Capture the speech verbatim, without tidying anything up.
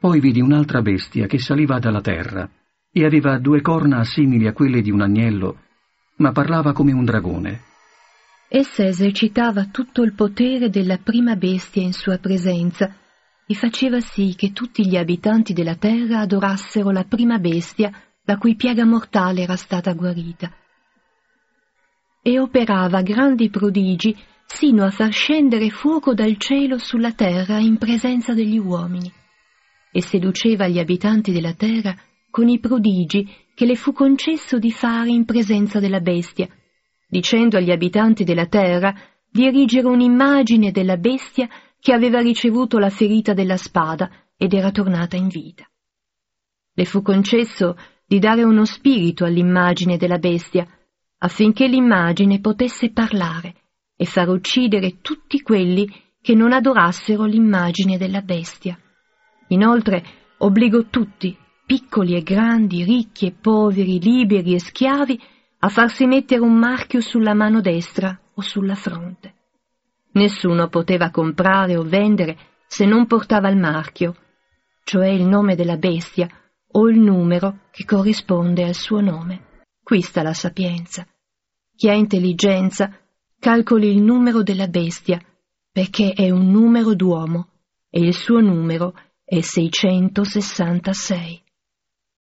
Poi vidi un'altra bestia che saliva dalla terra e aveva due corna simili a quelle di un agnello, ma parlava come un dragone. Essa esercitava tutto il potere della prima bestia in sua presenza e faceva sì che tutti gli abitanti della terra adorassero la prima bestia la cui piaga mortale era stata guarita. E operava grandi prodigi sino a far scendere fuoco dal cielo sulla terra in presenza degli uomini, e seduceva gli abitanti della terra con i prodigi che le fu concesso di fare in presenza della bestia, dicendo agli abitanti della terra di erigere un'immagine della bestia che aveva ricevuto la ferita della spada ed era tornata in vita. Le fu concesso di dare uno spirito all'immagine della bestia, affinché l'immagine potesse parlare e far uccidere tutti quelli che non adorassero l'immagine della bestia. Inoltre obbligò tutti, piccoli e grandi, ricchi e poveri, liberi e schiavi, a farsi mettere un marchio sulla mano destra o sulla fronte. Nessuno poteva comprare o vendere se non portava il marchio, cioè il nome della bestia o il numero che corrisponde al suo nome. Qui sta la sapienza. Chi ha intelligenza calcoli il numero della bestia, perché è un numero d'uomo e il suo numero è seicentosessantasei.